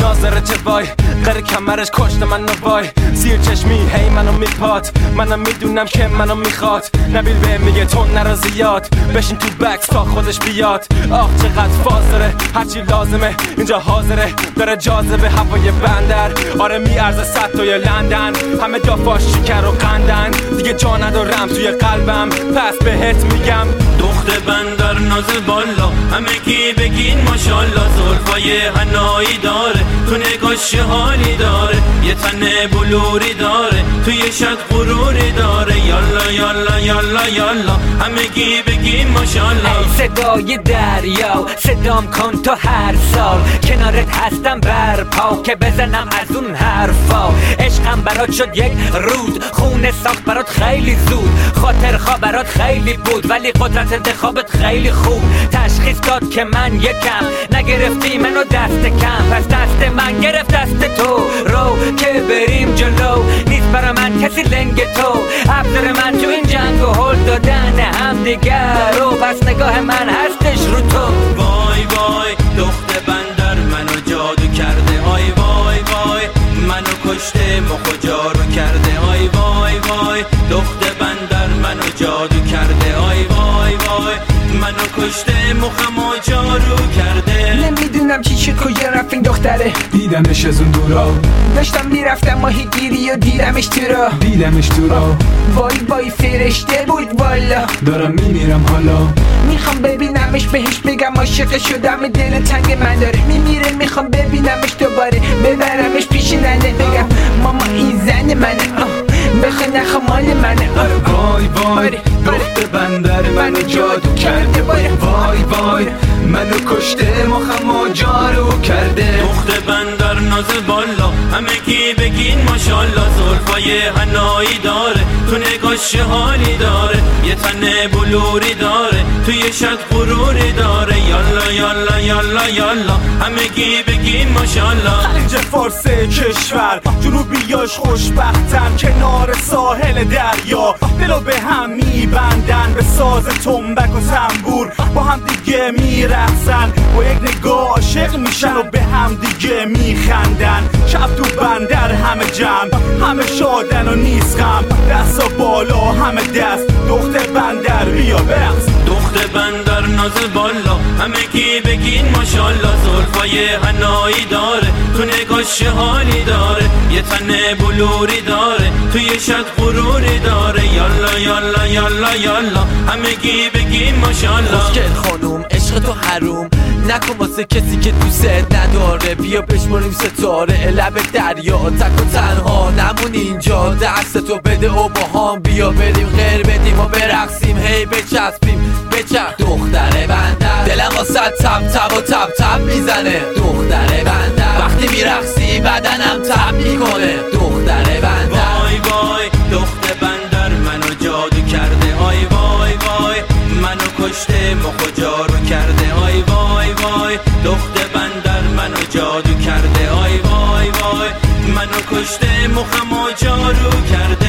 ناظره چه وای غیر کمرش کشت من وای زیر چشمی هی منو میپات منم میدونم که منو میخواد نبیل به میگه تو نرا زیاد بشین تو بکس تا خودش بیاد آخ چقدر فاز داره هرچی لازمه اینجا حاضره داره جاذبه هوای بندر آره میارزه 100 تا لندن همه دافاش شکر و قندن دیگه جا ندارم توی قلبم پس بهت میگم دخت بندر ناز بالا همگی بگین ماشالله زلفای حنایی داره تو نگاش حالی داره یه تن بلوری داره توی شد غروری داره یالا یالا یالا یالا همگی بگین ماشالله ای صدای دریا صدام کن تو هر سال کنارت هستم برپا که بزنم از اون حرفا عشقم برات شد یک رود خونه ساخت برات خیلی زود خاطر خواه برات خیلی بود ولی قدرت انتخابت خیلی خوب تشخیص داد که من یکم نگرفتی منو دست کم پس دست من گرفت دست تو رو که بریم جلو نیست برا من کسی لنگ تو ابزار من تو این جنگ و هل دادن هم دیگر رو پس نگاه من هستش رو تو وای وای دخت بندر منو جادو کرده آی وای وای منو کشته مخ و جارو کرده آی وای وای دخت بندر منو جادو کرده آی وای وای منو کشته مخم و جارو کرده نمیدونم چی شد کجا رفت این دختره دیدمش از اون دورا داشتم میرفتم ماهی گیری و دیدمش تو را وای وای فرشته بود والا دارم میمیرم حالا میخوام ببینمش بهش بگم عاشق شدم دل تنگ من داره میمیره میخوام ببینمش دوباره ببرمش پیش ننه بگم ماما این زن منه بخواه نخواه مال منه وای وای دخت بندر منو جادو کرده وای وای منو کشته مخم و جارو کرده دخت بندر ناز بالا همگی بگین ماشالله زلفای حنایی داره تو نگاش حالی داره یه تن بلوری داره توی شد غروری داره یالا یالا یالا یالا همگی بگین ماشالله خلیج فارس کشور جنوبیاش خوشبختن کنار ساحل دریا دلو به هم میبندن به ساز تنبک و تنبور با هم دیگه میرقصن با یک نگاه عاشق میشن و به هم دیگه میخندن شب تو بندر همه جمع همه شادن و نیست غم دستا بالا همه دست دخت بندر بیا برقص دخت بندر ناز بالا همگی بگین ماشالله زلفای حنایی داره تو نگاش حالی داره یه تن بلوری داره توی شد غروری داره یالا یالا یالا یالا همگی بگین ماشالله خوشگل خانوم عشق تو حروم نکن واسه کسی که دوست نداره بیا بشماریم ستاره لب دریا تک و تنها نمون اینجا دستتو بده و با هم بیا بریم غیر بدیم و برقصیم هی بچسبیم بچرخ دختر بندر دلم واسه تب تب و تب تب میزنه دختر بندر وقتی میرقصی بدنم تب میکنه دختر بندر وای وای دخت بندر منو جادو کرده آی وای وای منو کشته مخ و جارو کرده آی وای وای دخت بندر منو جادو کرده آی وای وای منو کشته مخم و جارو کرده